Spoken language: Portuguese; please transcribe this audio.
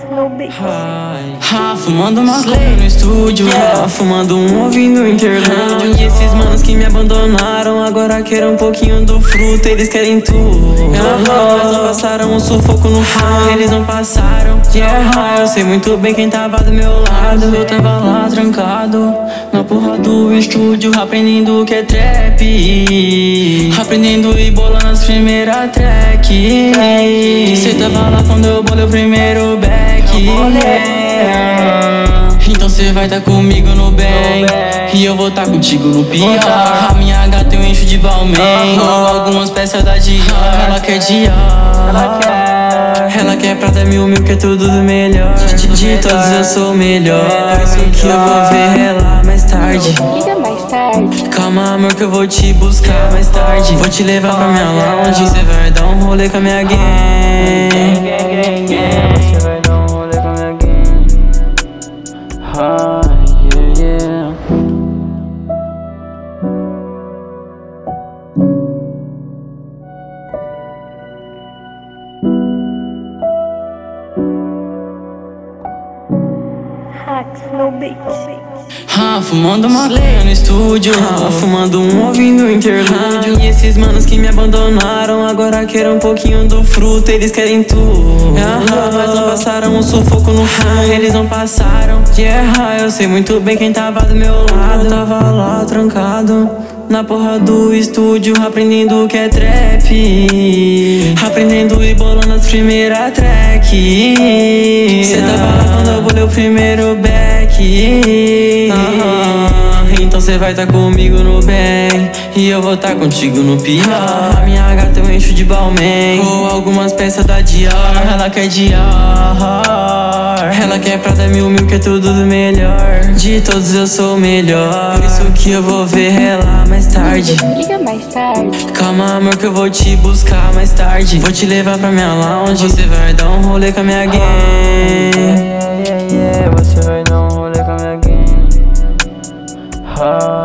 no beat. Fumando maconha no estúdio, fumando ouvindo interlúdio. E esses manos que me abandonaram agora querem um pouquinho do fruto, eles querem tudo. Mas não passaram um sufoco no fundo, eles não passaram. Eu sei muito bem quem tava do meu lado. Eu tava lá trancado na porra do estúdio, aprendendo o que é trap, aprendendo e bolando as primeiras track. Cê tava lá quando eu bolei o primeiro back. Então cê vai tá comigo no bem e eu vou tá contigo no pior. A minha gata eu encho de Balmain, algumas peças da Dior. Ela quer Dior, ela quer Prada mil, que é tudo do melhor. De todos eu sou o melhor, por isso que eu vou ver ela mais tarde. Liga mais tarde. Calma amor que eu vou te buscar mais tarde. Vou te levar pra minha lounge, cê vai dar um rolê com a minha gang. Você vai dar um rolê com a minha gang. Yeah. Hacks no beat. Fumando maconha no estúdio, fumando ouvindo interlúdio. E esses manos que me abandonaram agora querem um pouquinho do fruto, eles querem tudo. Mas não passaram um sufoco no fundo, eles não passaram. Eu sei muito bem quem tava do meu lado. Eu tava lá trancado na porra do estúdio, aprendendo o que é trap, aprendendo e bolando as primeiras track. Cê tava lá quando eu bolei o primeiro back. Então cê vai tá comigo no bem e eu vou tá contigo no pior. A minha gata eu encho de Balmain, ou algumas peças da Dior. Ela quer Dior, ela quer Prada mil, que é tudo do melhor. De todos eu sou o melhor, por isso que eu vou ver ela mais tarde. Liga mais tarde. Calma amor que eu vou te buscar mais tarde. Vou te levar pra minha lounge, você vai dar um rolê com a minha gang. Você vai dar um rolê com a minha gang.